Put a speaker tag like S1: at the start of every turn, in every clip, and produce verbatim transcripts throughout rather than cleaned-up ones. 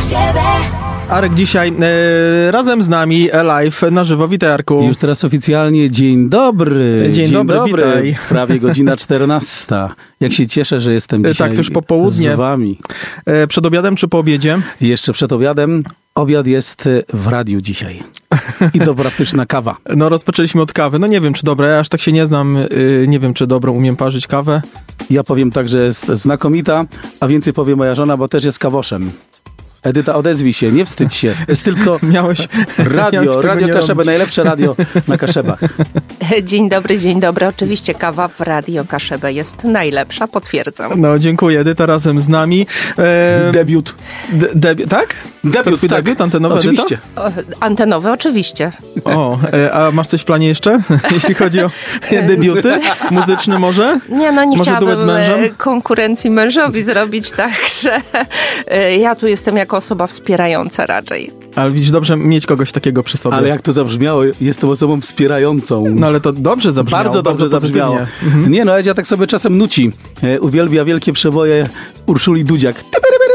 S1: Kaszebę.
S2: Arek dzisiaj e, razem z nami live na żywo. Witaj, Arku.
S3: Już teraz oficjalnie dzień dobry.
S2: Dzień, dzień dobry, dobry, witaj.
S3: Prawie godzina czternasta. Jak się cieszę, że jestem dzisiaj
S2: tak, to już popołudnie
S3: z wami.
S2: E, przed obiadem czy po obiedzie?
S3: Jeszcze przed obiadem. Obiad jest w radiu dzisiaj. I dobra, pyszna kawa.
S2: No rozpoczęliśmy od kawy. No nie wiem, czy dobra, ja aż tak się nie znam. Yy, nie wiem, czy dobrą umiem parzyć kawę.
S3: Ja powiem tak, że jest znakomita, a więcej powie moja żona, bo też jest kawoszem. Edyta, odezwij się, nie wstydź się. Jest tylko
S2: miałeś,
S3: radio,
S2: miałeś
S3: radio Kaszebę, najlepsze radio na Kaszebach.
S4: Dzień dobry, dzień dobry. Oczywiście kawa w Radio Kaszebę jest najlepsza, potwierdzam.
S2: No, dziękuję. Edyta razem z nami. E...
S3: Debiut.
S2: De, debi- tak?
S3: Debiut,
S2: twój
S3: tak.
S2: Debiut antenowy,
S3: oczywiście.
S4: O, antenowy, oczywiście.
S2: O, e, a masz coś w planie jeszcze, jeśli chodzi o debiuty? Muzyczny może?
S4: Nie, no nie
S2: może
S4: chciałabym
S2: duet z mężem?
S4: konkurencji mężowi zrobić, także ja tu jestem jako osoba wspierająca raczej.
S2: Ale widzisz, dobrze mieć kogoś takiego przy sobie.
S3: Ale jak to zabrzmiało, jestem osobą wspierającą.
S2: No ale to dobrze zabrzmiało.
S3: Bardzo dobrze
S2: bardzo
S3: zabrzmiało. Mhm. Nie no, Edzia tak sobie czasem nuci. E, uwielbia wielkie przeboje Urszuli Dudziak.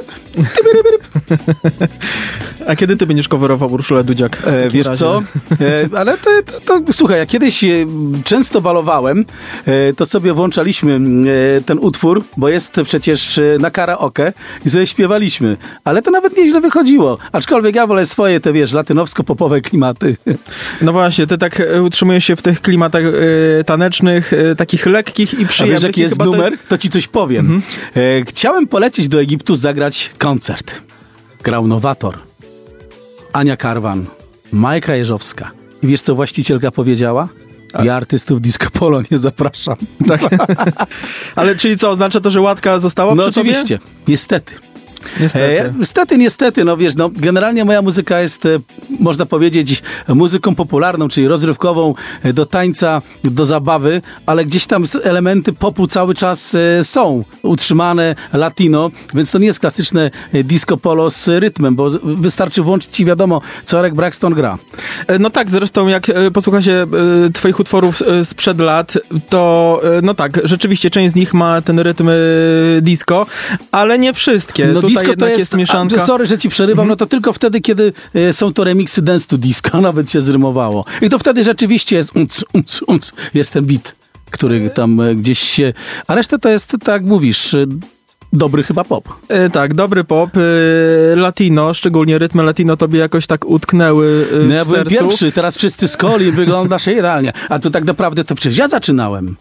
S2: A kiedy ty będziesz coverował Urszulę Dudziak?
S3: E, wiesz razie? co? E, ale to, to, to słuchaj, ja kiedyś e, często balowałem, e, to sobie włączaliśmy e, ten utwór, bo jest przecież e, na karaoke i sobie śpiewaliśmy. Ale to nawet nieźle wychodziło. Aczkolwiek ja wolę swoje te, wiesz, latynowsko-popowe klimaty.
S2: No właśnie, ty tak utrzymujesz się w tych klimatach e, tanecznych, e, takich lekkich i przyjemnych.
S3: A wiesz, jaki jest numer? To, jest... to ci coś powiem. Mhm. E, chciałem polecieć do Egiptu zagrać koncert. Grał Nowator, Ania Karwan, Majka Jeżowska. I wiesz, co właścicielka powiedziała? A. Ja artystów disco polo nie zapraszam.
S2: Tak. Ale czyli co, oznacza to, że łatka została
S3: no
S2: przy
S3: oczywiście,
S2: tobie?
S3: niestety.
S2: Niestety.
S3: E, niestety, niestety, no wiesz, no generalnie moja muzyka jest, e, można powiedzieć, muzyką popularną, czyli rozrywkową, e, do tańca, do zabawy, ale gdzieś tam elementy popu cały czas e, są utrzymane, latino, więc to nie jest klasyczne e, disco polo z rytmem, bo wystarczy włączyć i wiadomo, co Eric Braxton gra.
S2: E, no tak, zresztą jak e, posłucha się e, twoich utworów e, sprzed lat, to e, no tak, rzeczywiście część z nich ma ten rytm e, disco, ale nie wszystkie.
S3: No,
S2: Tutaj
S3: disco to jest,
S2: jest mieszanka.
S3: A, sorry, że ci przerywam, mm-hmm. no to tylko wtedy, kiedy y, są to remiksy dance to disco, nawet się zrymowało. I to wtedy rzeczywiście jest unc, unc, unc, jest ten beat, który tam y, gdzieś się... A resztę to jest, tak jak mówisz... Y, Dobry chyba pop.
S2: E, tak, dobry pop. E, latino, szczególnie rytmy latino tobie jakoś tak utknęły e,
S3: no ja
S2: w
S3: byłem
S2: sercu.
S3: pierwszy, teraz wszyscy skoli, wyglądasz idealnie. A to tak naprawdę to przecież ja zaczynałem.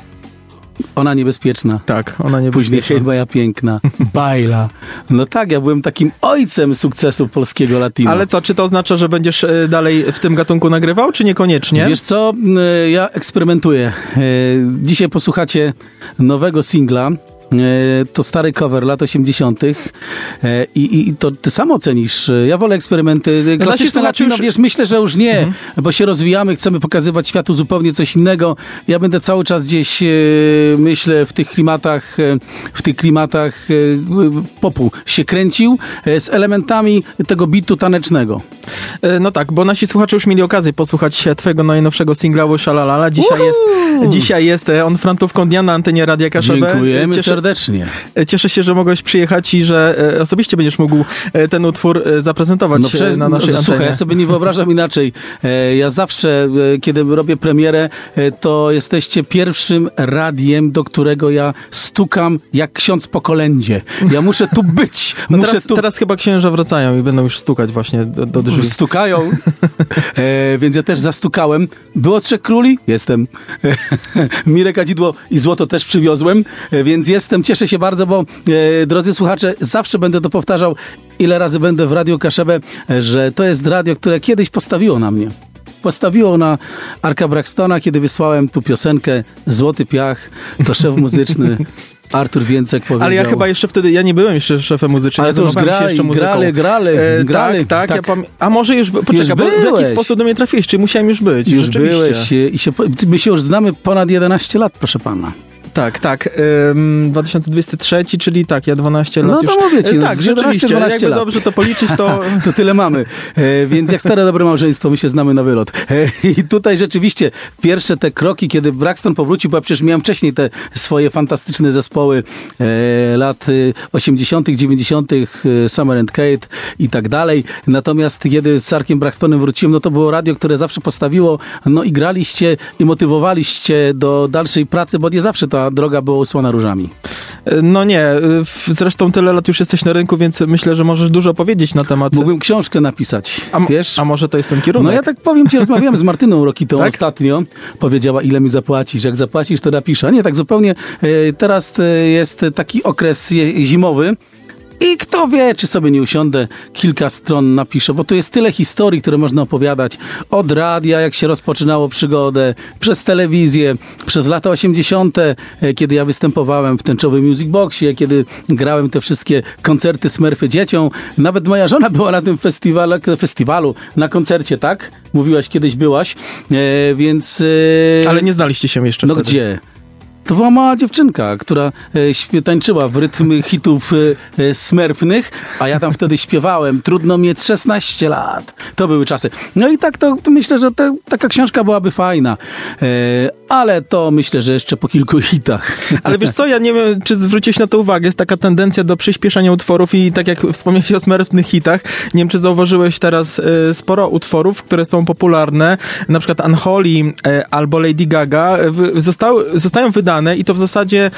S3: Ona niebezpieczna.
S2: Tak, ona niebezpieczna.
S3: Później Hej moja piękna, Bajla. No tak, ja byłem takim ojcem sukcesu polskiego latino.
S2: Ale co, czy to oznacza, że będziesz dalej w tym gatunku nagrywał, czy niekoniecznie?
S3: Wiesz co, ja eksperymentuję. Dzisiaj posłuchacie nowego singla. To stary cover lat osiemdziesiątych I, i to ty sam ocenisz. Ja wolę eksperymenty. Klasyczne latino, już... wiesz, myślę, że już nie, mhm. bo się rozwijamy, chcemy pokazywać światu zupełnie coś innego. Ja będę cały czas gdzieś, myślę, w tych klimatach, w tych klimatach popu się kręcił z elementami tego bitu tanecznego.
S2: No tak, bo nasi słuchacze już mieli okazję posłuchać twojego najnowszego singla Szalalala. Dzisiaj jest, dzisiaj jest on frantówką dnia na antenie Radia Kaszebę.
S3: Dziękujemy Cieszę... serdecznie.
S2: Cieszę się, że mogłeś przyjechać i że e, osobiście będziesz mógł e, ten utwór e, zaprezentować no prze, na naszej no, antenie.
S3: Słuchaj, ja sobie nie wyobrażam inaczej. E, ja zawsze, e, kiedy robię premierę, e, to jesteście pierwszym radiem, do którego ja stukam jak ksiądz po kolędzie. Ja muszę tu być.
S2: No
S3: muszę
S2: teraz,
S3: tu...
S2: teraz chyba księża wracają i będą już stukać właśnie do, do drzwi.
S3: Stukają, e, więc ja też zastukałem. Było Trzech Króli? Jestem. Mirek Kadzidło i złoto też przywiozłem, e, więc jestem. Cieszę się bardzo, bo e, drodzy słuchacze, zawsze będę to powtarzał, ile razy będę w Radiu Kaszebę, e, że to jest radio, które kiedyś postawiło na mnie. Postawiło na Arka Braxtona, kiedy wysłałem tu piosenkę Złoty Piach, to szef muzyczny Artur Więcek powiedział.
S2: Ale ja chyba jeszcze wtedy, ja nie byłem jeszcze szefem muzycznym.
S3: Ale to już grali, jeszcze grali, grali,
S2: e,
S3: grali.
S2: Tak, tak.
S3: tak.
S2: Ja pam- A może już, poczekaj, bo w jaki sposób do mnie trafiłeś? Czyli musiałem już być.
S3: Już
S2: rzeczywiście.
S3: byłeś i się, my się już znamy ponad jedenaście lat, proszę pana.
S2: Tak, tak. Ym, dwa tysiące dwudziesty trzeci, czyli tak, ja dwanaście lat
S3: no
S2: już...
S3: to mówię ci,
S2: e,
S3: no,
S2: tak,
S3: z
S2: rzeczywiście,
S3: dwanaście
S2: jakby
S3: lat.
S2: dobrze to policzyć, to...
S3: to tyle mamy. E, więc jak stare dobre małżeństwo, my się znamy na wylot. E, I tutaj rzeczywiście pierwsze te kroki, kiedy Braxton powrócił, bo przecież miałem wcześniej te swoje fantastyczne zespoły e, lat osiemdziesiątych, dziewięćdziesiątych, e, Summer and Kate i tak dalej. Natomiast kiedy z Arkiem Braxtonem wróciłem, no to było radio, które zawsze postawiło, no i graliście i motywowaliście do dalszej pracy, bo nie zawsze ta droga była usłana różami.
S2: No nie, zresztą tyle lat już jesteś na rynku, więc myślę, że możesz dużo powiedzieć na temat...
S3: Mógłbym książkę napisać,
S2: a,
S3: wiesz?
S2: A może to jest ten kierunek?
S3: No ja tak powiem ci, rozmawiałem z Martyną Rokitą
S2: tak?
S3: ostatnio. Powiedziała, ile mi zapłacisz. Jak zapłacisz, to napiszę. A nie, tak zupełnie. E, teraz e, jest taki okres je, zimowy. I kto wie, czy sobie nie usiądę, kilka stron napiszę, bo tu jest tyle historii, które można opowiadać. Od radia, jak się rozpoczynało przygodę, przez telewizję, przez lata osiemdziesiąte, kiedy ja występowałem w tęczowym Music Boxie, kiedy grałem te wszystkie koncerty Smurfy dzieciom. Nawet moja żona była na tym festiwalu, festiwalu na koncercie, tak? Mówiłaś, kiedyś byłaś, e, więc... E,
S2: Ale nie znaliście się jeszcze
S3: no
S2: wtedy.
S3: gdzie? To była mała dziewczynka, która e, śpie, tańczyła w rytm hitów e, e, smurfnych, a ja tam wtedy śpiewałem. Trudno mieć szesnaście lat. To były czasy. No i tak to, to myślę, że te, taka książka byłaby fajna. E, ale to myślę, że jeszcze po kilku hitach.
S2: Ale wiesz co, ja nie wiem, czy zwróciłeś na to uwagę, jest taka tendencja do przyspieszania utworów i tak jak wspomniałeś o smurfnych hitach, nie wiem, czy zauważyłeś teraz y, sporo utworów, które są popularne, na przykład Unholy y, albo Lady Gaga, y, zostały, zostają wydane i to w zasadzie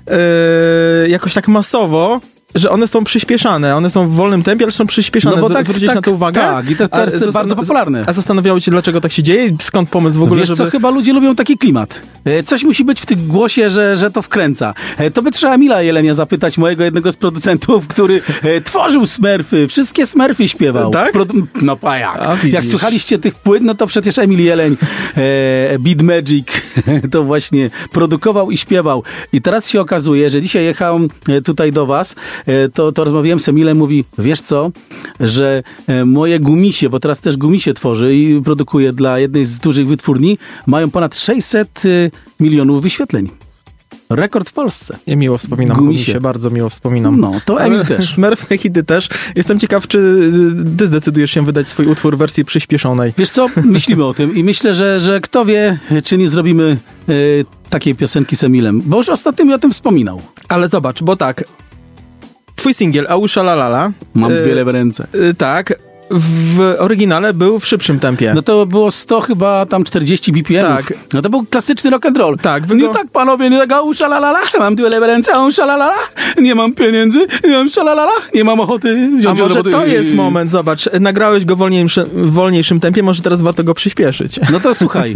S2: yy, jakoś tak masowo, że one są przyspieszane. One są w wolnym tempie, ale są przyspieszane.
S3: No bo tak,
S2: Zwrócić
S3: tak,
S2: na to uwagę?
S3: Tak, i to jest a, bardzo popularne.
S2: A zastanawiało cię, dlaczego tak się dzieje? Skąd pomysł w ogóle,
S3: Wiesz
S2: żeby...
S3: co, chyba ludzie lubią taki klimat. Coś musi być w tym głosie, że, że to wkręca. To by trzeba Emila Jelenia zapytać, mojego jednego z producentów, który tworzył Smurfy. Wszystkie Smurfy śpiewał.
S2: Tak?
S3: Produ- no pa jak.
S2: A,
S3: jak słuchaliście tych płyt, no to przecież Emil Jeleń, e, Beat Magic, to właśnie produkował i śpiewał. I teraz się okazuje, że dzisiaj jechałem tutaj do was, to, to rozmawiałem z Emilem, mówi, wiesz co, że moje gumisie, bo teraz też gumisie tworzy i produkuje dla jednej z dużych wytwórni, mają ponad sześćset milionów wyświetleń. Rekord w Polsce.
S2: Ja miło wspominam
S3: Gumisie.
S2: Gumisie, bardzo miło wspominam.
S3: No, to Emil też.
S2: Smurfne hity też. Jestem ciekaw, czy ty zdecydujesz się wydać swój utwór w wersji przyspieszonej.
S3: Wiesz co, myślimy o tym i myślę, że, że kto wie, czy nie zrobimy y, takiej piosenki z Emilem, bo już ostatnio mi o tym wspominał.
S2: Ale zobacz, bo tak, twój singiel Ausza La La La.
S3: Mam
S2: y,
S3: dwie lewe ręce.
S2: Y, tak, w oryginale był w szybszym tempie.
S3: No to było sto chyba tam czterdzieści B P M.
S2: Tak.
S3: No to był klasyczny rock and roll.
S2: Tak,
S3: Nie
S2: wygo-
S3: tak, panowie, nie tak, ausza la la la, mam dwie lewe ręce, ausza la la la, nie mam pieniędzy, nie mam szalalala, nie mam ochoty
S2: A
S3: wziąć
S2: może
S3: roboty.
S2: to jest moment, zobacz, nagrałeś go w wolniejszym, w wolniejszym tempie, może teraz warto go przyspieszyć.
S3: No to słuchaj.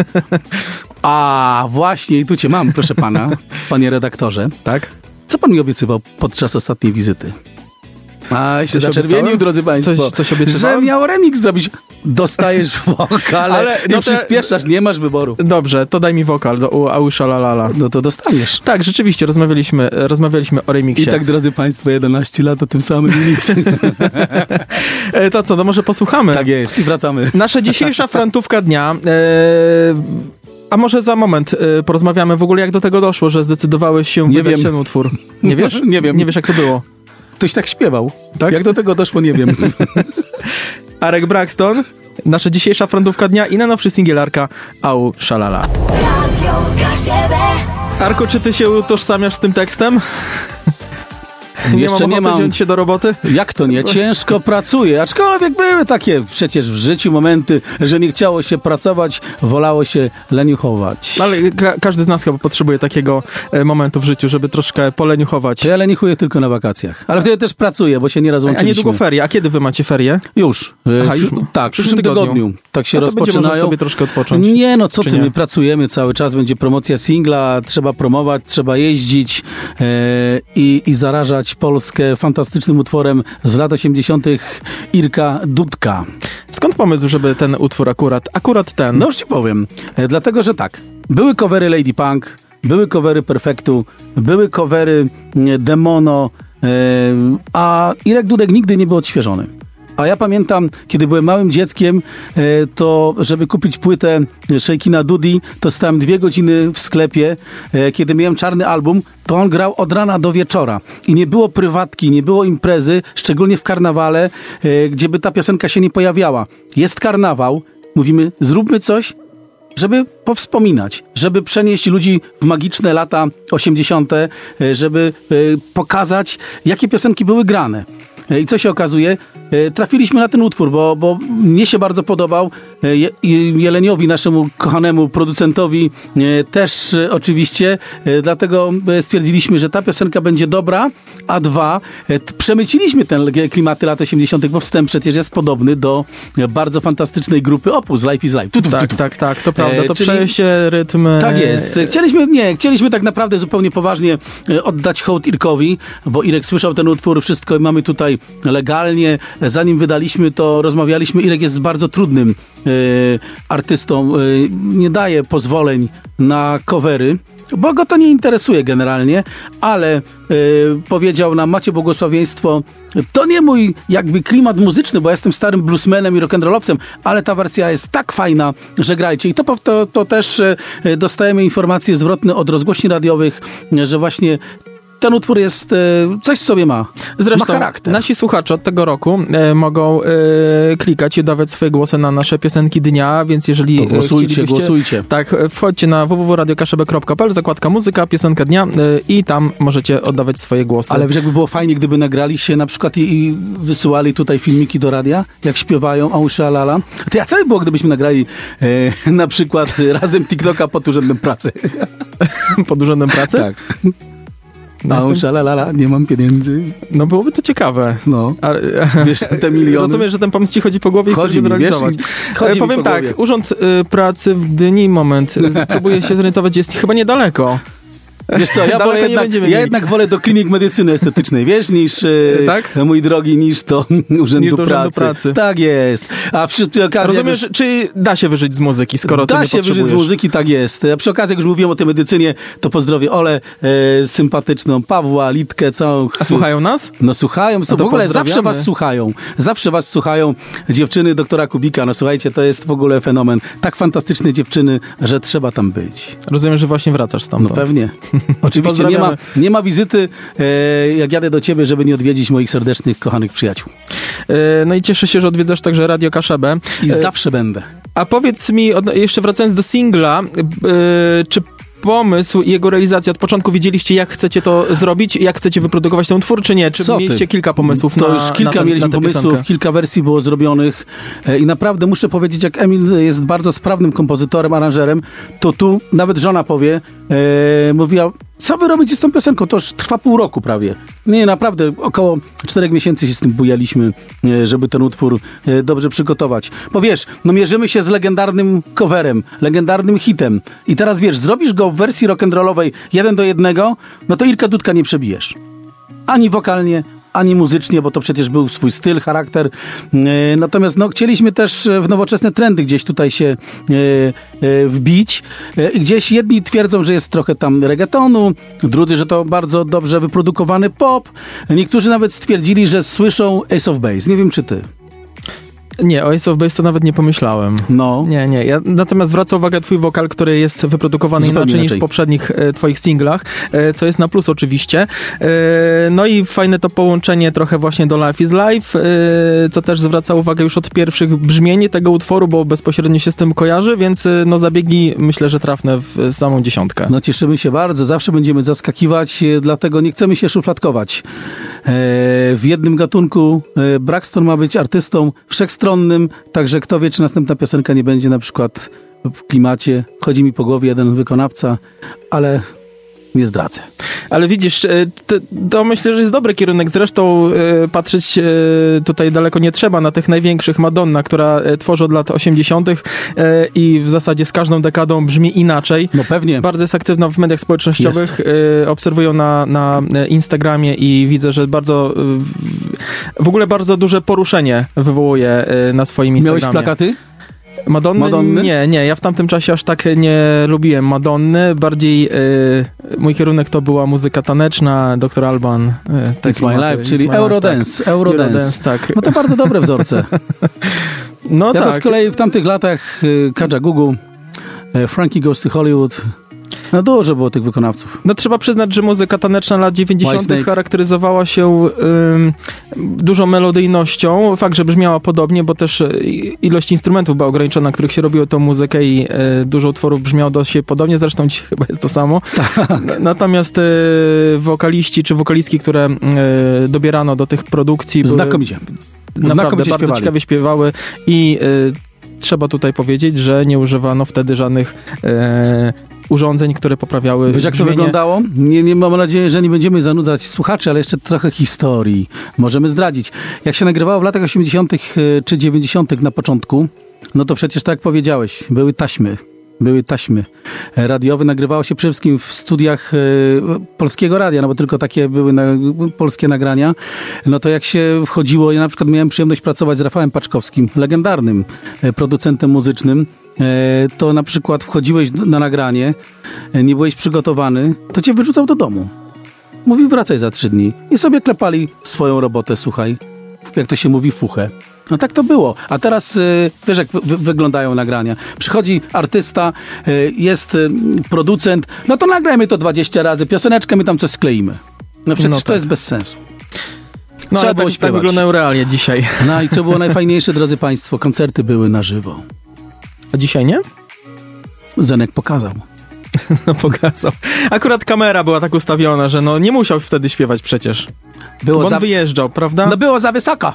S3: A właśnie, i tu cię mam, proszę pana, panie redaktorze.
S2: Tak?
S3: Co pan mi obiecywał podczas ostatniej wizyty? A się
S2: Coś
S3: zaczerwienił,
S2: obiecałem?
S3: drodzy państwo.
S2: Coś- coś obiecywałem?
S3: Że miał remix zrobić. Dostajesz wokal, ale
S2: Ale
S3: i
S2: no te-
S3: przyspieszasz, nie masz wyboru.
S2: Dobrze, to daj mi wokal do Ausza La La La.
S3: No to dostaniesz.
S2: Tak, rzeczywiście, rozmawialiśmy, rozmawialiśmy o remiksie.
S3: I tak, drodzy państwo, jedenaście lat o tym samym remiksie.
S2: E, To co, no może posłuchamy?
S3: Tak jest i wracamy.
S2: Nasza dzisiejsza frantówka dnia. E, a może za moment e, porozmawiamy w ogóle, jak do tego doszło, że zdecydowałeś się
S3: Nie
S2: wydać
S3: wiem.
S2: ten utwór. Nie wiesz?
S3: Nie wiem.
S2: Nie wiesz, jak to było.
S3: Ktoś tak śpiewał.
S2: Tak?
S3: Jak do tego doszło, nie wiem.
S2: Arek Braxton, nasza dzisiejsza frantówka dnia i najnowszy singiel Arka Ausza La La. Arku, czy ty się utożsamiasz z tym tekstem? Nie
S3: Jeszcze
S2: mam
S3: nie
S2: ochoty
S3: mam.
S2: wziąć się do roboty?
S3: Jak to nie? Ciężko pracuję. Aczkolwiek były takie przecież w życiu momenty, że nie chciało się pracować, wolało się leniuchować.
S2: Ale ka- każdy z nas chyba potrzebuje takiego e, momentu w życiu, żeby troszkę poleniuchować.
S3: To ja leniuchuję tylko na wakacjach. Ale wtedy też pracuję, bo się nieraz
S2: A
S3: łączyliśmy.
S2: niedługo ferie. A kiedy wy macie ferie?
S3: Już. E,
S2: Aha, już.
S3: Tak, w
S2: W przyszłym
S3: przyszłym tygodniu.
S2: tygodniu.
S3: Tak się
S2: No to będzie
S3: rozpoczynają.
S2: można sobie troszkę odpocząć.
S3: Nie, no co
S2: Czy
S3: ty,
S2: nie?
S3: my pracujemy cały czas, będzie promocja singla, trzeba promować, trzeba jeździć e, i, i zarażać Polskę fantastycznym utworem z lat osiemdziesiątych Irka Dudka.
S2: Skąd pomysł, żeby ten utwór akurat, akurat ten?
S3: No już ci powiem, e, dlatego, że tak, były covery Lady Punk, były covery Perfektu, były covery e, Demono, e, a Irek Dudek nigdy nie był odświeżony. A ja pamiętam, kiedy byłem małym dzieckiem, to żeby kupić płytę Shejkina Dudi, to stałem dwie godziny w sklepie. Kiedy miałem czarny album, to on grał od rana do wieczora. I nie było prywatki, nie było imprezy, szczególnie w karnawale, gdzie by ta piosenka się nie pojawiała. Jest karnawał, mówimy, zróbmy coś, żeby powspominać, żeby przenieść ludzi w magiczne lata osiemdziesiąte, żeby pokazać, jakie piosenki były grane. I co się okazuje? Trafiliśmy na ten utwór, bo, bo mnie się bardzo podobał. Je, Jeleniowi, naszemu kochanemu producentowi też oczywiście. Dlatego stwierdziliśmy, że ta piosenka będzie dobra, a dwa, przemyciliśmy ten klimaty lat osiemdziesiątych, bo wstęp przecież jest podobny do bardzo fantastycznej grupy Opus, Life is Life. Tu, tu,
S2: tak,
S3: tu, tu.
S2: tak, tak, to prawda. To
S3: Czyli,
S2: przejście, rytm...
S3: Tak jest. Chcieliśmy, nie, chcieliśmy tak naprawdę zupełnie poważnie oddać hołd Irkowi, bo Irek słyszał ten utwór, wszystko mamy tutaj legalnie. Zanim wydaliśmy to, rozmawialiśmy. Irek jest bardzo trudnym y, artystą. Y, nie daje pozwoleń na covery, bo go to nie interesuje generalnie, ale y, powiedział nam, macie błogosławieństwo, to nie mój jakby klimat muzyczny, bo ja jestem starym bluesmanem i rock'n'rollowcem, ale ta wersja jest tak fajna, że grajcie. I to, to, to też y, dostajemy informacje zwrotne od rozgłośni radiowych, y, że właśnie ten utwór jest, e, coś w sobie ma.
S2: Zresztą
S3: ma charakter.
S2: Nasi słuchacze od tego roku e, mogą e, klikać i dawać swoje głosy na nasze piosenki dnia, więc jeżeli
S3: to głosujcie, głosujcie.
S2: Tak, wchodźcie na w w w kropka radio kaszebę kropka p l, zakładka muzyka, piosenka dnia e, i tam możecie oddawać swoje głosy.
S3: Ale wiesz, jakby było fajnie, gdyby nagrali się na przykład i, i wysyłali tutaj filmiki do radia, jak śpiewają Ausza Lala. To ja co by było, gdybyśmy nagrali e, na przykład razem TikToka pod urzędem pracy.
S2: Pod urzędem pracy?
S3: Tak. A szalalala, nie mam pieniędzy.
S2: No byłoby to ciekawe.
S3: No. A, wiesz, te miliony.
S2: Rozumiem, że ten pomysł ci chodzi po głowie i chcesz go zrealizować.
S3: Wiesz,
S2: powiem tak, głowie. Urząd y, Pracy w Gdyni, moment, próbuję się zorientować, jest chyba niedaleko.
S3: Wiesz co, ja, wolę jednak, ja jednak wolę do klinik medycyny estetycznej, wiesz, niż, tak? mój drogi, niż do Urzędu,
S2: niż do
S3: pracy.
S2: urzędu Pracy.
S3: Tak jest. A przy okazji...
S2: Rozumiem, już... że, czyli da się wyżyć z muzyki, skoro
S3: da
S2: ty nie
S3: się wyżyć z muzyki, tak jest. A przy okazji, jak już mówiłem o tej medycynie, to pozdrowię Olę e, sympatyczną, Pawła, Litkę, całą...
S2: A słuchają nas?
S3: No słuchają, no w ogóle zawsze was słuchają. Zawsze was słuchają dziewczyny doktora Kubika. No słuchajcie, to jest w ogóle fenomen. Tak fantastyczne dziewczyny, że trzeba tam być.
S2: Rozumiem, że właśnie wracasz stamtąd.
S3: No pewnie. Oczywiście nie ma, nie ma wizyty, e, jak jadę do ciebie, żeby nie odwiedzić moich serdecznych, kochanych przyjaciół.
S2: E, no i cieszę się, że odwiedzasz także Radio Kaszebę.
S3: I e, zawsze będę.
S2: A powiedz mi, od, jeszcze wracając do singla, e, czy pomysł i jego realizacja od początku wiedzieliście, jak chcecie to zrobić, jak chcecie wyprodukować ten utwór, czy nie? Czy
S3: Co
S2: mieliście
S3: ty?
S2: kilka pomysłów
S3: to
S2: na
S3: już kilka
S2: na ten,
S3: mieliśmy
S2: na
S3: pomysłów,
S2: piosenkę.
S3: Kilka wersji było zrobionych e, i naprawdę muszę powiedzieć, jak Emil jest bardzo sprawnym kompozytorem, aranżerem, to tu nawet żona powie, e, mówiła, co wy robicie z tą piosenką? To już trwa pół roku prawie. Nie, naprawdę, około czterech miesięcy się z tym bujaliśmy, e, żeby ten utwór e, dobrze przygotować. Bo wiesz, no mierzymy się z legendarnym coverem, legendarnym hitem i teraz wiesz, zrobisz go w wersji rock'n'rollowej jeden do jednego, no to Irka Dudka nie przebijesz. Ani wokalnie, ani muzycznie, bo to przecież był swój styl, charakter. E, natomiast no, chcieliśmy też w nowoczesne trendy gdzieś tutaj się e, e, wbić. E, I gdzieś jedni twierdzą, że jest trochę tam reggaetonu, drudzy, że to bardzo dobrze wyprodukowany pop. Niektórzy nawet stwierdzili, że słyszą Ace of Base. Nie wiem, czy ty.
S2: Nie, o Ace of Base to nawet nie pomyślałem.
S3: No.
S2: Nie, nie. Ja natomiast zwracam uwagę twój wokal, który jest wyprodukowany
S3: Zupełnie
S2: inaczej,
S3: inaczej
S2: niż w poprzednich e, twoich singlach, e, co jest na plus oczywiście. E, no i fajne to połączenie trochę właśnie do Life is Life, e, co też zwraca uwagę już od pierwszych brzmień tego utworu, bo bezpośrednio się z tym kojarzy, więc e, no zabiegi myślę, że trafne w samą dziesiątkę.
S3: No cieszymy się bardzo, zawsze będziemy zaskakiwać, e, dlatego nie chcemy się szufladkować. E, w jednym gatunku e, Braxton ma być artystą wszechstronnym, także kto wie, czy następna piosenka nie będzie na przykład w klimacie chodzi mi po głowie jeden wykonawca, ale nie zdradzę.
S2: Ale widzisz, to, to myślę, że jest dobry kierunek. Zresztą e, patrzeć e, tutaj daleko nie trzeba na tych największych. Madonna, która e, tworzy od lat osiemdziesiątych e, i w zasadzie z każdą dekadą brzmi inaczej.
S3: No pewnie.
S2: Bardzo jest aktywna w mediach społecznościowych. E, obserwuję na, na Instagramie i widzę, że bardzo e, w ogóle bardzo duże poruszenie wywołuje e, na swoim Instagramie.
S3: Miałeś plakaty?
S2: Madonny?
S3: Madonny?
S2: Nie, nie, ja w tamtym czasie aż tak nie lubiłem Madonny, bardziej y, mój kierunek to była muzyka taneczna, doktor Alban. Y,
S3: It's My Life, czyli Eurodance,
S2: tak.
S3: Eurodance.
S2: Eurodance, tak.
S3: No to bardzo dobre wzorce.
S2: No
S3: ja
S2: tak.
S3: to z kolei w tamtych latach y, Kaja Gugu, y, Frankie Goes to Hollywood, no dużo było tych wykonawców.
S2: No trzeba przyznać, że muzyka taneczna lat dziewięćdziesiątych
S3: Whitesnake
S2: charakteryzowała się ym, dużą melodyjnością. Fakt, że brzmiała podobnie, bo też ilość instrumentów była ograniczona, na których się robiło tą muzykę i y, dużo utworów brzmiało do siebie podobnie, zresztą dzisiaj chyba jest to samo.
S3: Tak.
S2: Natomiast y, wokaliści czy wokalistki, które y, dobierano do tych produkcji były
S3: Znakomicie.
S2: naprawdę
S3: Znakomicie
S2: bardzo
S3: śpiewali.
S2: ciekawie śpiewały i y, trzeba tutaj powiedzieć, że nie używano wtedy żadnych y, urządzeń, które poprawiały
S3: Wiesz, jak to
S2: brzmienie.
S3: wyglądało? Nie, nie mam nadzieję, że nie będziemy zanudzać słuchaczy, ale jeszcze trochę historii możemy zdradzić. Jak się nagrywało w latach osiemdziesiątych czy dziewięćdziesiątych na początku, no to przecież tak jak powiedziałeś, były taśmy. Były taśmy radiowe. Nagrywało się przede wszystkim w studiach e, Polskiego Radia, no bo tylko takie były na, polskie nagrania. No to jak się wchodziło, ja na przykład miałem przyjemność pracować z Rafałem Paczkowskim, legendarnym e, producentem muzycznym, e, to na przykład wchodziłeś na nagranie, e, nie byłeś przygotowany, to cię wyrzucał do domu. Mówił, wracaj za trzy dni. I sobie klepali swoją robotę, słuchaj, jak to się mówi, fuchę. No tak to było. A teraz y, wiesz, jak wy- wyglądają nagrania. Przychodzi artysta, y, jest y, producent, no to nagrajmy to dwadzieścia razy, pioseneczkę, my tam coś skleimy. No przecież
S2: No
S3: to
S2: tak.
S3: jest bez sensu.
S2: No,
S3: Trzeba
S2: ale
S3: było
S2: tak, tak
S3: śpiewać.
S2: wyglądają realia dzisiaj.
S3: No i co było najfajniejsze, drodzy państwo, koncerty były na żywo.
S2: A dzisiaj nie?
S3: Zenek pokazał.
S2: No pokazał. Akurat kamera była tak ustawiona, że no nie musiał wtedy śpiewać przecież.
S3: Było
S2: Bo on
S3: za...
S2: wyjeżdżał, prawda?
S3: No było za wysoko.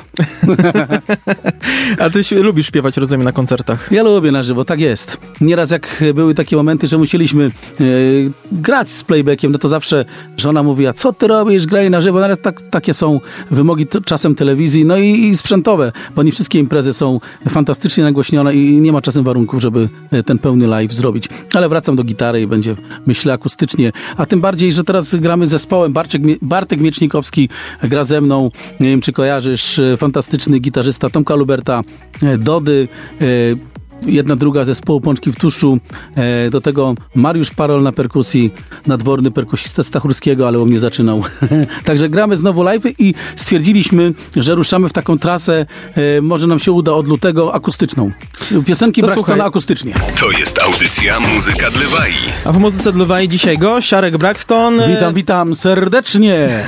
S2: A ty śp- lubisz śpiewać, rozumiem, na koncertach.
S3: Ja lubię na żywo, tak jest. Nieraz jak były takie momenty, że musieliśmy e, grać z playbackiem, no to zawsze żona mówi, a co ty robisz, graj na żywo. No ale tak, takie są wymogi t- czasem telewizji, no i, i sprzętowe, bo nie wszystkie imprezy są fantastycznie nagłośnione i nie ma czasem warunków, żeby e, ten pełny live zrobić. Ale wracam do gitary i będzie, myślę, akustycznie. A tym bardziej, że teraz gramy z zespołem. Barczek, Bartek Miecznikowski gra ze mną, nie wiem czy kojarzysz, e, fantastyczny gitarzysta Tomka Luberta, e, Dody, e, jedna druga zespołu Pączki w tłuszczu, e, do tego Mariusz Parol na perkusji, nadworny perkusista Stachurskiego, ale u mnie zaczynał. Także gramy znowu live i stwierdziliśmy, że ruszamy w taką trasę, e, może nam się uda od lutego, akustyczną. Piosenki
S2: To
S3: Braxtona
S2: słuchaj.
S3: akustycznie.
S1: To jest audycja Muzyka dla Wai.
S2: A w muzyce dla Wai dzisiaj gość, Siarek Braxton.
S3: Witam, witam serdecznie.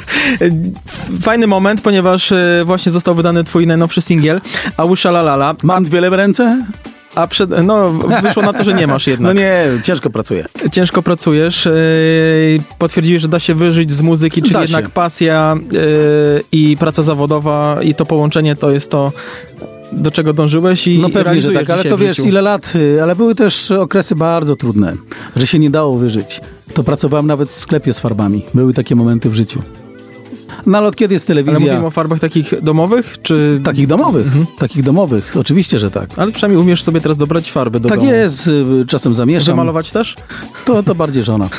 S2: Fajny moment, ponieważ e, właśnie został wydany twój najnowszy singiel, Ausza La La La.
S3: Mam dwie lewe ręce?
S2: A przed, no, wyszło na to, że nie masz
S3: No
S2: jednak.
S3: nie, ciężko pracuję.
S2: Ciężko pracujesz. Yy, potwierdziłeś, że da się wyżyć z muzyki, czyli
S3: Da
S2: jednak
S3: się.
S2: pasja yy, i praca zawodowa i to połączenie to jest to, do czego dążyłeś i
S3: No pewnie, że
S2: realizujesz
S3: tak, ale
S2: dzisiaj
S3: to
S2: w
S3: wiesz,
S2: życiu.
S3: ile lat, y, ale były też okresy bardzo trudne, że się nie dało wyżyć. To pracowałem nawet w sklepie z farbami. Były takie momenty w życiu. No ale od kiedy jest
S2: Ale
S3: telewizja?
S2: mówimy o farbach takich domowych, czy...
S3: Takich domowych, takich domowych, oczywiście, że tak.
S2: Ale przynajmniej umiesz sobie teraz dobrać farby do
S3: Tak
S2: domu.
S3: jest, y, czasem zamieszam.
S2: Wymalować też?
S3: To, to bardziej żona.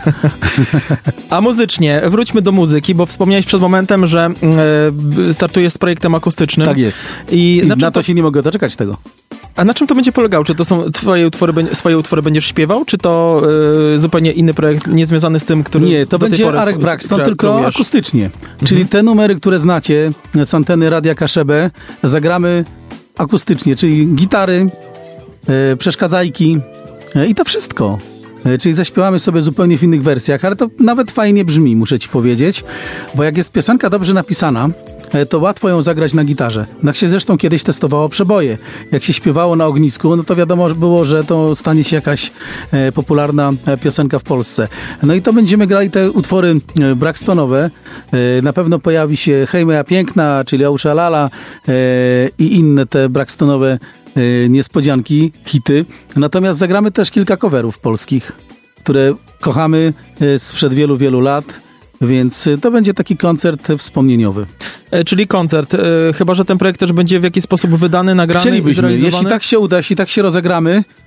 S2: A muzycznie, wróćmy do muzyki, bo wspomniałeś przed momentem, że e, startujesz z projektem akustycznym.
S3: Tak jest.
S2: I,
S3: I
S2: na czym
S3: na to
S2: to,
S3: się nie mogę doczekać tego.
S2: a na czym to będzie polegało? Czy to są twoje utwory, bę- swoje utwory będziesz śpiewał, czy to e, zupełnie inny projekt, niezwiązany z tym, który
S3: Nie, to
S2: do tej
S3: będzie
S2: pory
S3: Arek
S2: tw-
S3: Braxton,
S2: kre-
S3: tylko
S2: kreujesz?
S3: akustycznie. Czyli te numery, które znacie z anteny Radia K S B, zagramy akustycznie, czyli gitary, e, przeszkadzajki e, i to wszystko. E, czyli zaśpiewamy sobie zupełnie w innych wersjach, ale to nawet fajnie brzmi, muszę ci powiedzieć, bo jak jest piosenka dobrze napisana, e, to łatwo ją zagrać na gitarze. Tak się zresztą kiedyś testowało przeboje. Jak się śpiewało na ognisku, no to wiadomo było, że to stanie się jakaś e, popularna e, piosenka w Polsce. No i to będziemy grali te utwory e, Braxtonowe. E, na pewno pojawi się Hej moja piękna, czyli Ausza La La e, i inne te Braxtonowe e, niespodzianki, hity. Natomiast zagramy też kilka coverów polskich, które kochamy e, sprzed wielu, wielu lat. Więc e, to będzie taki koncert wspomnieniowy.
S2: E, czyli koncert. E, chyba że ten projekt też będzie w jakiś sposób wydany, nagrany i
S3: Chcielibyśmy,
S2: zrealizowany.
S3: jeśli tak się uda, jeśli tak się rozegramy,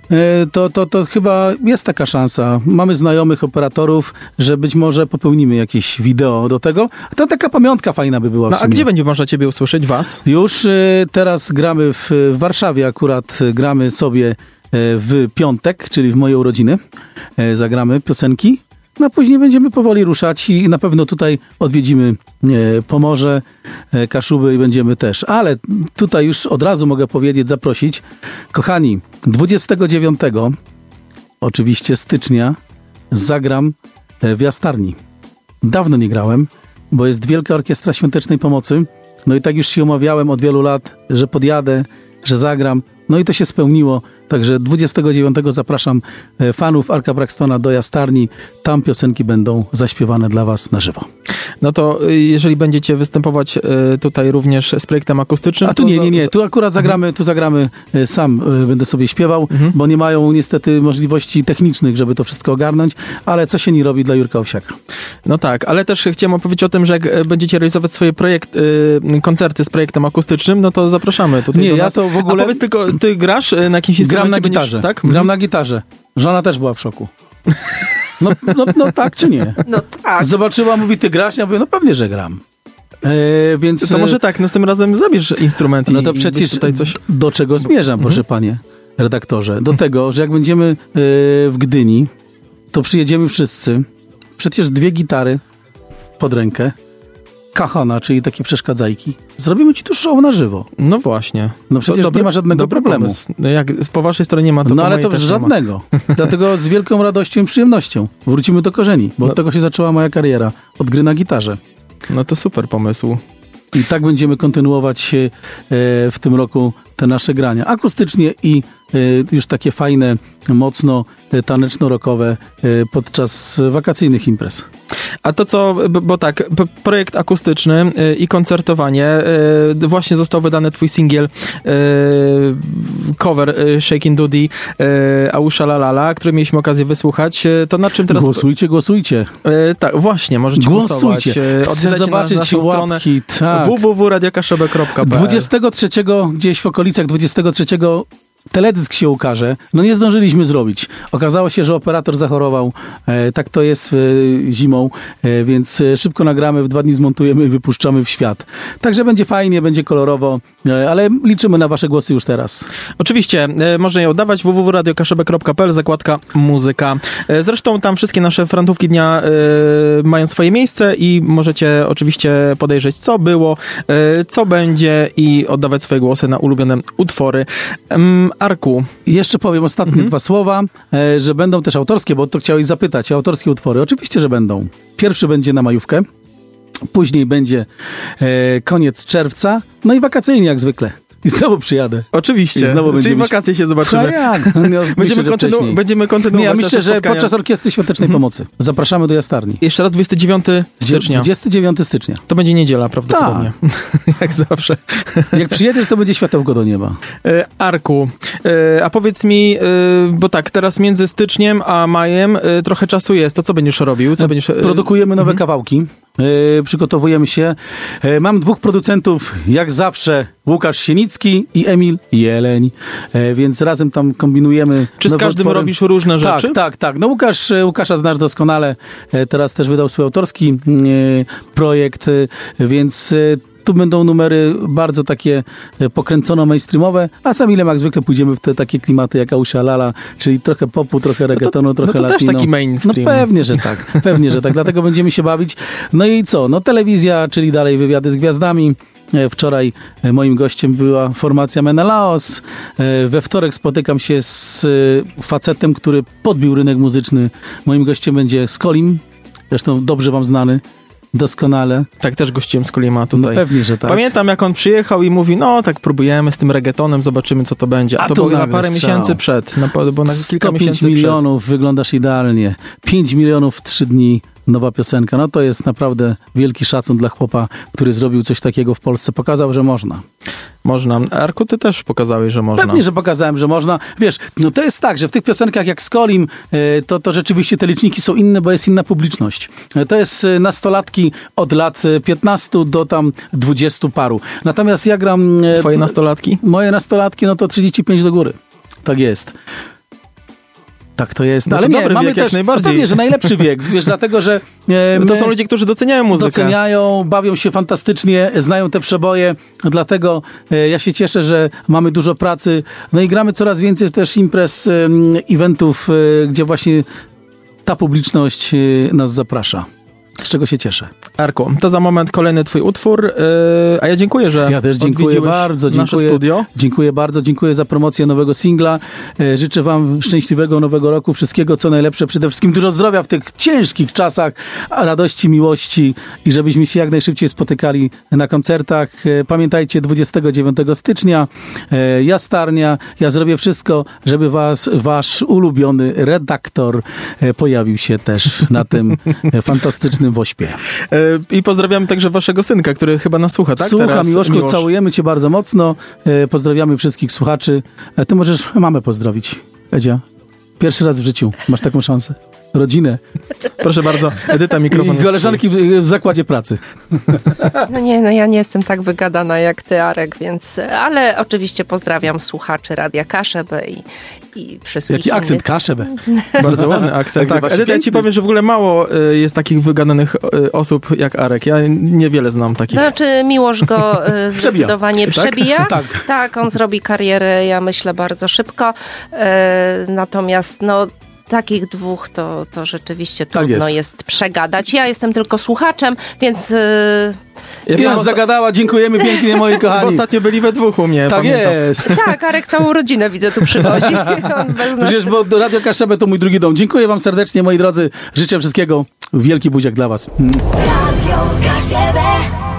S3: to, to, to chyba jest taka szansa. Mamy znajomych operatorów, że być może popełnimy jakieś wideo do tego. To taka pamiątka fajna by była w
S2: No a
S3: sumie.
S2: gdzie będzie można ciebie usłyszeć, was?
S3: Już y, teraz gramy w, w Warszawie, akurat y, gramy sobie y, w piątek, czyli w moje urodziny. Y, zagramy piosenki. No a później będziemy powoli ruszać i na pewno tutaj odwiedzimy e, Pomorze, e, Kaszuby i będziemy też. Ale tutaj już od razu mogę powiedzieć, zaprosić. Kochani, dwudziestego dziewiątego oczywiście stycznia zagram e, w Jastarni. Dawno nie grałem, bo jest Wielka Orkiestra Świątecznej Pomocy. No i tak już się umawiałem od wielu lat, że podjadę, że zagram. No i to się spełniło. Także dwudziestego dziewiątego zapraszam fanów Arka Braxtona do Jastarni. Tam piosenki będą zaśpiewane dla was na żywo.
S2: No to jeżeli będziecie występować tutaj również z projektem akustycznym...
S3: A tu nie, nie, nie. Tu akurat zagramy, tu zagramy sam, będę sobie śpiewał, mhm. bo nie mają niestety możliwości technicznych, żeby to wszystko ogarnąć, ale co się nie robi dla Jurka Owsiaka.
S2: No tak, ale też chciałem opowiedzieć o tym, że jak będziecie realizować swoje projekt, koncerty z projektem akustycznym, no to zapraszamy tutaj
S3: nie,
S2: do
S3: ja
S2: nas.
S3: to w ogóle...
S2: A powiedz tylko, ty grasz na jakimś instrumencie?
S3: Gram na gitarze,
S2: będziesz, tak?
S3: Gram
S2: mhm.
S3: na gitarze. Żona też była w szoku. No, no, no tak czy nie?
S4: No tak.
S3: Zobaczyła, mówi, ty grasz? Ja mówię, no pewnie, że gram. E, więc...
S2: To może tak, następnym razem zabierz instrument i
S3: No to przecież
S2: tutaj coś...
S3: do czego zmierzam, mhm. proszę panie redaktorze? Do tego, że jak będziemy e, w Gdyni, to przyjedziemy wszyscy. Przecież dwie gitary pod rękę. Kahana, czyli takie przeszkadzajki. Zrobimy ci tu show na żywo.
S2: No właśnie.
S3: No przecież
S2: dobry,
S3: nie ma żadnego problemu.
S2: Pomysł. Jak po waszej stronie nie ma, to
S3: No
S2: po
S3: ale
S2: mojej
S3: to
S2: też
S3: żadnego. Dlatego z wielką radością i przyjemnością wrócimy do korzeni, bo
S2: no.
S3: od tego się zaczęła moja kariera. Od gry na gitarze.
S2: No to super pomysł.
S3: I tak będziemy kontynuować e, w tym roku te nasze grania. Akustycznie i e, już takie fajne, mocno e, taneczno-rockowe e, podczas wakacyjnych imprez.
S2: A to co, bo, bo tak, p- projekt akustyczny y, i koncertowanie, y, właśnie został wydany twój singiel, y, cover y, Shakin' Doody, y, Ausza La La La, który mieliśmy okazję wysłuchać. Y, to nad czym teraz...
S3: Głosujcie, głosujcie.
S2: Y, tak, właśnie, możecie
S3: Głosujcie.
S2: głosować. Y,
S3: Chcę
S2: odwiedzajcie
S3: zobaczyć
S2: na naszą stronę
S3: łapki. Tak.
S2: w w w kropka radio kaszebę kropka p l.
S3: dwudziestego trzeciego, gdzieś w okolicach dwudziestego trzeciego teledysk się ukaże. No nie zdążyliśmy zrobić. Okazało się, że operator zachorował. E, tak to jest e, zimą, e, więc e, szybko nagramy, w dwa dni zmontujemy i wypuszczamy w świat. Także będzie fajnie, będzie kolorowo, e, ale liczymy na wasze głosy już teraz.
S2: Oczywiście, e, można je oddawać w w w kropka radio kaszebę kropka p l, zakładka muzyka. E, zresztą tam wszystkie nasze frantówki dnia e, mają swoje miejsce i możecie oczywiście podejrzeć, co było, e, co będzie i oddawać swoje głosy na ulubione utwory. Em, Arku.
S3: I jeszcze powiem ostatnie mhm. dwa słowa, e, że będą też autorskie, bo to chciałeś zapytać, autorskie utwory. Oczywiście, że będą. Pierwszy będzie na majówkę, później będzie e, koniec czerwca, no i wakacyjnie jak zwykle. I znowu przyjadę.
S2: Oczywiście.
S3: I znowu
S2: Czyli
S3: będziemy...
S2: wakacje się zobaczymy.
S3: A jak? No,
S2: będziemy,
S3: myślę,
S2: kontynu- będziemy kontynuować
S3: Nie, ja myślę,
S2: nasze
S3: że
S2: spotkania.
S3: podczas Orkiestry Świątecznej
S2: Mhm.
S3: Pomocy. Zapraszamy do Jastarni.
S2: Jeszcze raz dwudziestego dziewiątego stycznia.
S3: dwudziestego dziewiątego stycznia.
S2: To będzie niedziela prawdopodobnie. Jak zawsze.
S3: Jak przyjedziesz, to będzie światełko do nieba.
S2: E, Arku, e, a powiedz mi, e, bo tak, teraz między styczniem a majem e, trochę czasu jest. To co będziesz robił? Co będziesz, e,
S3: Produkujemy nowe
S2: mhm.
S3: kawałki. E, przygotowujemy się. E, mam dwóch producentów, jak zawsze, Łukasz Sienicki i Emil Jeleń, e, więc razem tam kombinujemy.
S2: Czy z każdym
S3: utwory.
S2: robisz różne rzeczy?
S3: Tak, tak, tak. No Łukasz, Łukasza znasz doskonale. E, teraz też wydał swój autorski e, projekt, e, więc e, tu będą numery bardzo takie pokręcono mainstreamowe, a z Emilem jak zwykle pójdziemy w te takie klimaty jak Ausza La La, czyli trochę popu, trochę reggaetonu,
S2: no to,
S3: trochę
S2: no to
S3: latino.
S2: też taki mainstream.
S3: No pewnie, że tak. Pewnie, że tak. Dlatego będziemy się bawić. No i co? No telewizja, czyli dalej wywiady z gwiazdami. Wczoraj moim gościem była formacja Menelaos. We wtorek spotykam się z facetem, który podbił rynek muzyczny. Moim gościem będzie Skolim, zresztą dobrze wam znany. Doskonale.
S2: Tak, też gościłem z Kolima tutaj.
S3: No pewnie, że tak.
S2: Pamiętam, jak on przyjechał i mówi, no tak próbujemy z tym reggaetonem, zobaczymy, co to będzie. A,
S3: A
S2: to
S3: tu
S2: było na
S3: nagle
S2: parę
S3: strzał.
S2: miesięcy przed. Na, bo na kilka miesięcy
S3: sto pięć milionów, wyglądasz idealnie. pięć milionów w trzy dni, nowa piosenka. No to jest naprawdę wielki szacun dla chłopa, który zrobił coś takiego w Polsce. Pokazał, że można.
S2: Można. Arku, ty też pokazałeś, że można.
S3: Pewnie, że pokazałem, że można. Wiesz, no to jest tak, że w tych piosenkach jak Skolim, e, to, to rzeczywiście te liczniki są inne, bo jest inna publiczność. E, to jest e, nastolatki od lat piętnastu do tam dwudziestu paru. Natomiast ja gram... E,
S2: Twoje nastolatki?
S3: Moje nastolatki, no to trzydzieści pięć do góry. Tak jest. tak to jest.
S2: No
S3: Ale
S2: to
S3: nie,
S2: dobry
S3: mamy
S2: wiek, jak
S3: też,
S2: najbardziej.
S3: No pewnie, że najlepszy wiek, wiesz, dlatego, że e,
S2: To
S3: my
S2: są ludzie, którzy doceniają muzykę.
S3: doceniają, bawią się fantastycznie, znają te przeboje, dlatego e, ja się cieszę, że mamy dużo pracy, no i gramy coraz więcej też imprez, e, eventów, e, gdzie właśnie ta publiczność e, nas zaprasza. Z czego się cieszę.
S2: Arku, to za moment kolejny twój utwór, yy, a ja dziękuję, że
S3: Ja też dziękuję
S2: odwiedziłeś
S3: bardzo.
S2: nasze
S3: Dziękuję,
S2: studio.
S3: dziękuję bardzo. Dziękuję za promocję nowego singla. E, Życzę wam szczęśliwego nowego roku. Wszystkiego, co najlepsze. Przede wszystkim dużo zdrowia w tych ciężkich czasach. A radości, miłości i żebyśmy się jak najszybciej spotykali na koncertach. E, Pamiętajcie, dwudziestego dziewiątego stycznia e, Jastarnia. Ja zrobię wszystko, żeby was, wasz ulubiony redaktor e, pojawił się też na tym e, fantastycznym wośpie.
S2: Yy, I pozdrawiamy także waszego synka, który chyba nas słucha, tak?
S3: Słucham,
S2: Teraz,
S3: Miłoszku,
S2: Miłosz.
S3: całujemy cię bardzo mocno. E, pozdrawiamy wszystkich słuchaczy. E, ty możesz mamę pozdrowić, Edzia. Pierwszy raz w życiu masz taką szansę. Rodzinę.
S2: Proszę bardzo, Edyta, mikrofon
S3: I
S2: jest
S3: koleżanki w, w zakładzie pracy.
S4: No nie, no ja nie jestem tak wygadana jak ty, Arek, więc... Ale oczywiście pozdrawiam słuchaczy Radia Kaszebę i, i wszystkich
S3: Jaki akcent,
S4: innych.
S3: Kaszebę.
S2: twój. Bardzo ładny akcent.
S3: Tak,
S2: Tak,
S3: właśnie
S2: Edyta, ja ci
S3: piękny.
S2: powiem, że w ogóle mało y, jest takich wygadanych y, osób jak Arek. Ja niewiele znam takich.
S4: Znaczy Miłosz go y, zdecydowanie
S3: Tak?
S4: przebija.
S3: Tak.
S4: Tak, on zrobi karierę, ja myślę, bardzo szybko. E, natomiast no takich dwóch to, to rzeczywiście
S3: Tak
S4: trudno
S3: jest.
S4: jest. przegadać. Ja jestem tylko słuchaczem, więc... Y,
S2: Ja
S3: I
S2: wiem,
S3: nas
S2: osta-
S3: zagadała, dziękujemy pięknie, moi
S2: bo
S3: kochani.
S2: ostatnio byli we dwóch u mnie,
S3: Tak
S2: pamiętam.
S3: jest.
S4: tak, Arek całą rodzinę widzę tu przywozi. On bez nas...
S3: Przecież, bo Radio Kaszebę to mój drugi dom. Dziękuję wam serdecznie, moi drodzy. Życzę wszystkiego. Wielki buziak dla was.
S5: Radio Kaszebę.